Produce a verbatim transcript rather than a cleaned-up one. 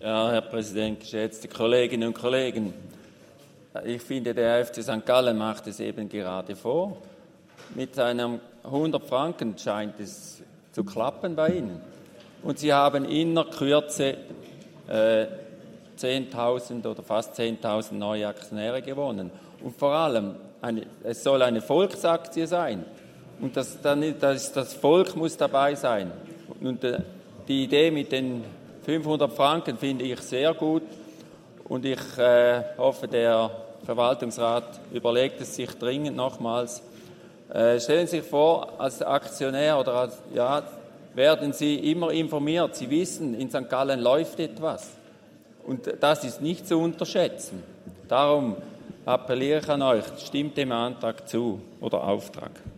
Ja, Herr Präsident, geschätzte Kolleginnen und Kollegen. Ich finde, der F C Sankt Gallen macht es eben gerade vor. Mit seinem hundert Franken scheint es zu klappen bei Ihnen. Und Sie haben in der Kürze äh, zehntausend oder fast zehntausend neue Aktionäre gewonnen. Und vor allem, eine, es soll eine Volksaktie sein. Und das, dann, das, das Volk muss dabei sein. Und äh, die Idee mit den fünfhundert Franken finde ich sehr gut. Und ich äh, hoffe, der Verwaltungsrat überlegt es sich dringend nochmals. Äh, stellen Sie sich vor, als Aktionär oder als, ja, werden Sie immer informiert. Sie wissen, in Sankt Gallen läuft etwas. Und das ist nicht zu unterschätzen. Darum appelliere ich an euch, stimmt dem Antrag zu oder Auftrag.